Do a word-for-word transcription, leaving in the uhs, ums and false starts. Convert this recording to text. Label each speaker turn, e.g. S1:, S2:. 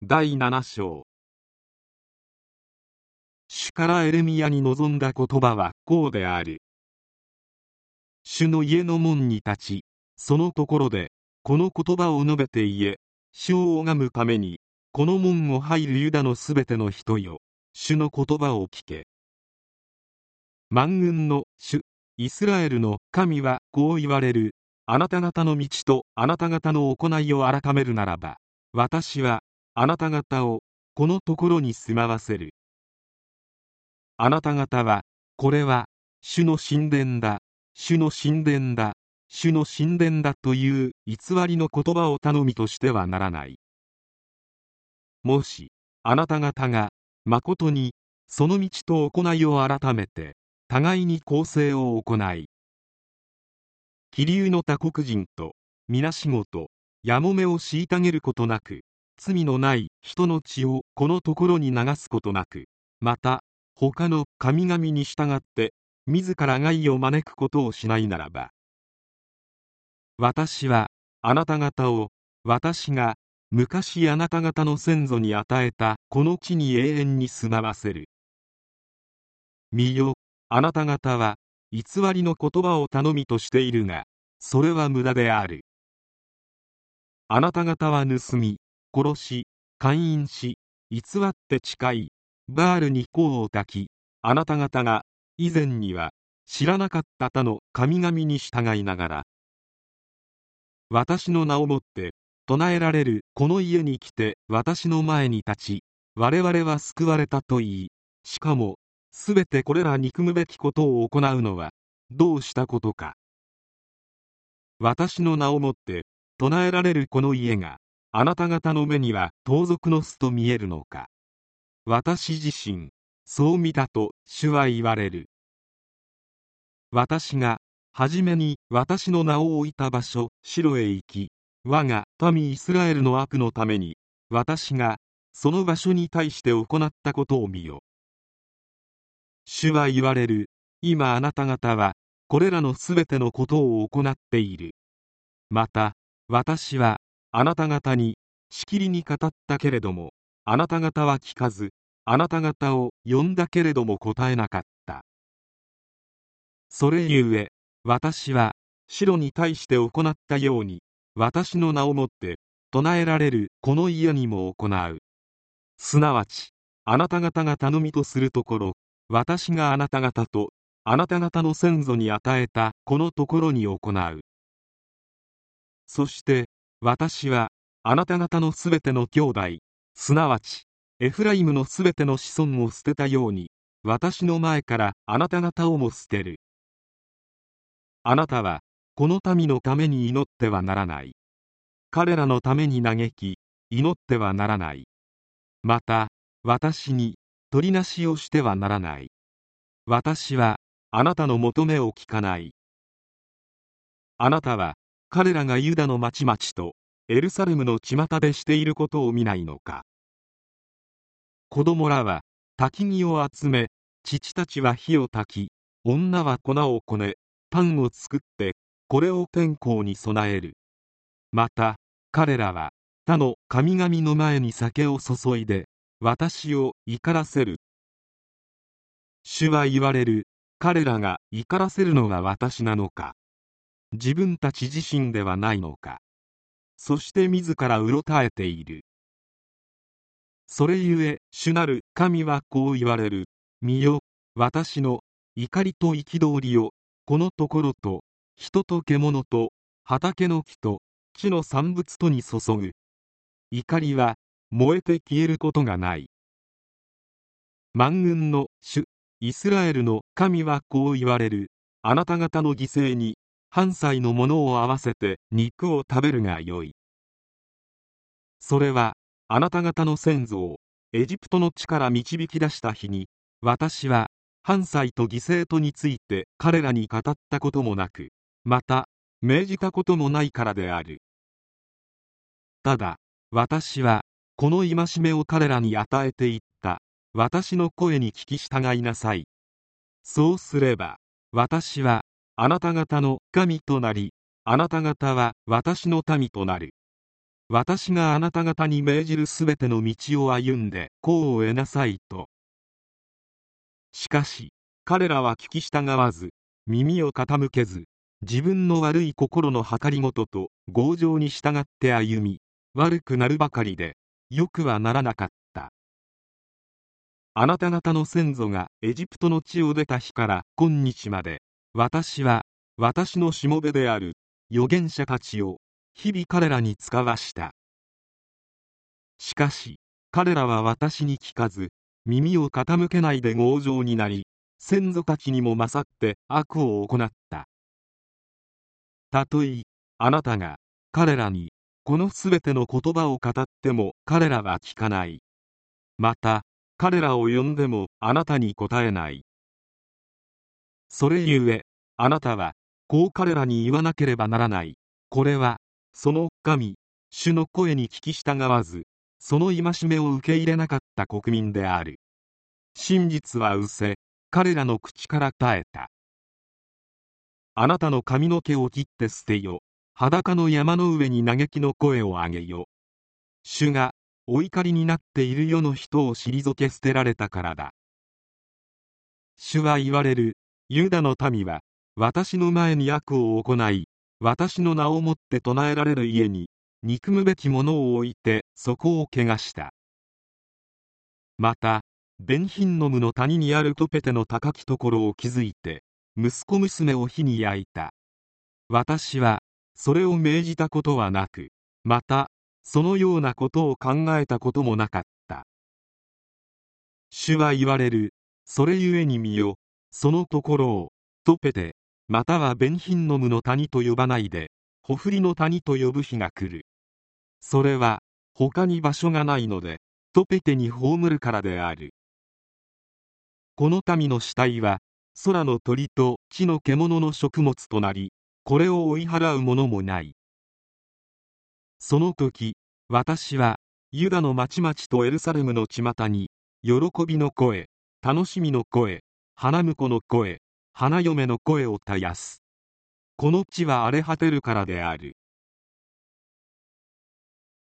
S1: だいなな章。主からエレミヤに臨んだ言葉はこうである。主の家の門に立ち、そのところでこの言葉を述べて言え、主を拝むためにこの門を入るユダのすべての人よ、主の言葉を聞け。万軍の主イスラエルの神はこう言われる。あなた方の道とあなた方の行いを改めるならば、私はあなた方をこのところに住まわせる。あなた方は、これは主の神殿だ、主の神殿だ、主の神殿だという偽りの言葉を頼みとしてはならない。もしあなた方がまことにその道と行いを改めて互いに公正を行い、気流の他国人と皆仕事やもめを虐げることなく、罪のない人の血をこのところに流すことなく、また他の神々に従って自ら害を招くことをしないならば、私はあなた方を私が昔あなた方の先祖に与えたこの地に永遠に住まわせる。見よ、あなた方は偽りの言葉を頼みとしているが、それは無駄である。あなた方は盗み、殺し、姦淫し、偽って誓い、バールに香を焚き、あなた方が以前には知らなかった他の神々に従いながら、私の名をもって唱えられるこの家に来て私の前に立ち、我々は救われたと言い、しかもすべてこれら憎むべきことを行うのはどうしたことか。私の名をもって唱えられるこの家があなた方の目には盗賊の巣と見えるのか。私自身そう見たと主は言われる。私がはじめに私の名を置いた場所シロへ行き、我が民イスラエルの悪のために私がその場所に対して行ったことを見よ。主は言われる。今あなた方はこれらのすべてのことを行っている。また私はあなた方にしきりに語ったけれども、あなた方は聞かず、あなた方を呼んだけれども答えなかった。それゆえ私はシロに対して行ったように、私の名をもって唱えられるこの家にも行う。すなわちあなた方が頼みとするところ、私があなた方とあなた方の先祖に与えたこのところに行う。そして私はあなた方のすべての兄弟、すなわちエフライムのすべての子孫を捨てたように、私の前からあなた方をも捨てる。あなたはこの民のために祈ってはならない。彼らのために嘆き祈ってはならない。また私に取りなしをしてはならない。私はあなたの求めを聞かない。あなたは彼らがユダの町々とエルサレムの巷でしていることを見ないのか。子供らは焚き木を集め、父たちは火を焚き、女は粉をこね、パンを作ってこれを天候に備える。また彼らは他の神々の前に酒を注いで私を怒らせる。主は言われる。彼らが怒らせるのは私なのか。自分たち自身ではないのか。そして自らうろたえている。それゆえ主なる神はこう言われる。見よ、私の怒りと憤りをこのところと人と獣と畑の木と地の産物とに注ぐ。怒りは燃えて消えることがない。万軍の主イスラエルの神はこう言われる。あなた方の犠牲に半歳のものを合わせて肉を食べるがよい。それはあなた方の先祖をエジプトの地から導き出した日に、私は半歳と犠牲とについて彼らに語ったこともなく、また命じたこともないからである。ただ私はこの戒めを彼らに与えていった。私の声に聞き従いなさい。そうすれば私はあなた方の神となり、あなた方は私の民となる。 私があなた方に命じるすべての道を歩んで功を得なさいと。しかし彼らは聞き従わず、耳を傾けず、自分の悪い心の計りごとと強情に従って歩み、悪くなるばかりでよくはならなかった。あなた方の先祖がエジプトの地を出た日から今日まで、私は私のしもべである預言者たちを日々彼らに使わした。しかし彼らは私に聞かず、耳を傾けないで強情になり、先祖たちにも勝って悪を行った。たとえあなたが彼らにこのすべての言葉を語っても彼らは聞かない。また彼らを呼んでもあなたに答えない。それゆえあなたはこう彼らに言わなければならない。これはその神主の声に聞き従わず、その戒めを受け入れなかった国民である。真実は失せ、彼らの口から絶えた。あなたの髪の毛を切って捨てよ。裸の山の上に嘆きの声を上げよ。主がお怒りになっている世の人を退け捨てられたからだ。主は言われる。ユダの民は私の前に悪を行い、私の名をもって唱えられる家に憎むべきものを置いてそこを汚した。またベンヒンノムの谷にあるトペテの高きところを築いて息子娘を火に焼いた。私はそれを命じたことはなく、またそのようなことを考えたこともなかった。主は言われる。それゆえに見よ、そのところをトペテまたはベンヒンノムの谷と呼ばないでホフリの谷と呼ぶ日が来る。それは他に場所がないのでトペテに葬るからである。この民の死体は空の鳥と地の獣の食物となり、これを追い払うものもない。その時私はユダの町々とエルサレムの巷に喜びの声、楽しみの声、花婿の声、花嫁の声を絶やす。この地は荒れ果てるからである。